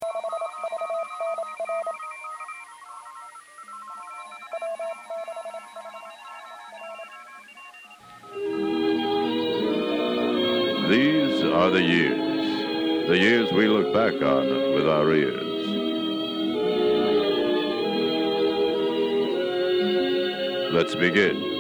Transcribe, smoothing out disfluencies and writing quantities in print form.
These are the years we look back on with our ears. Let's begin.